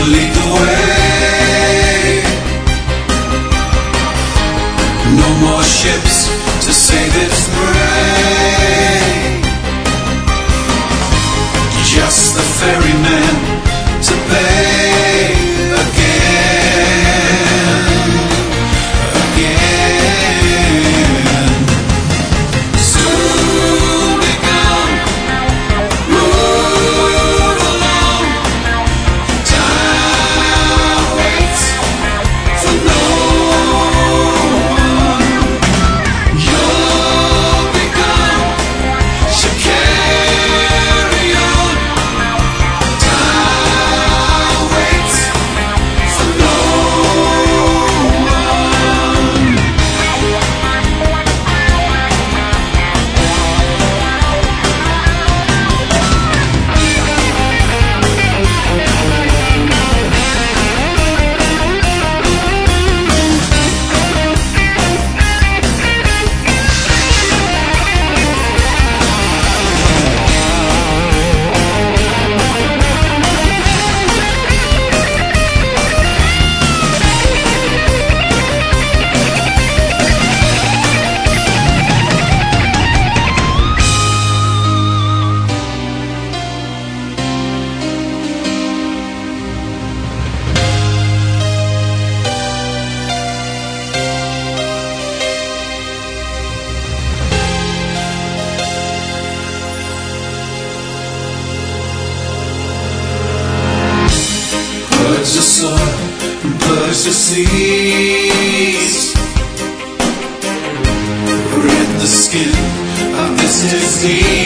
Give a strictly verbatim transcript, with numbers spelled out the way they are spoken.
lead the way. No more ships to save its prey. Just the ferryman to pay again, again. Soon be gone, move along. Time waits for no one. You'll be gone, so carry on. Time waits for no one. Purge the soil and purge the seas. Rid the skin of this disease.